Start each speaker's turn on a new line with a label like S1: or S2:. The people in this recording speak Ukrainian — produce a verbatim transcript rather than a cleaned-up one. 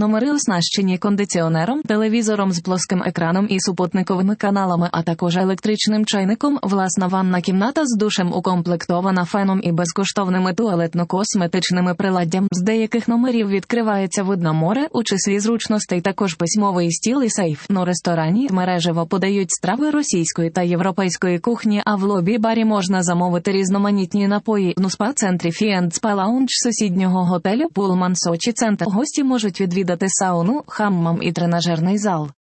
S1: Номери оснащені кондиціонером, телевізором з плоским екраном і супутниковими каналами, а також електричним чайником, власна ванна кімната з душем укомплектована феном і безкоштовними туалетно-косметичними приладдям. З деяких номерів відкривається вид на море, у числі зручностей також письмовий стіл і сейф. На ресторані мережево подають страви російської та європейської кухні, а в лобі-барі можна замовити різноманітні напої. В спа-центрі Fee енд Spa Lounge сусіднього готелю Pullman Сочі Центр. Гості можуть відвідати сауну, хаммам і тренажерний зал.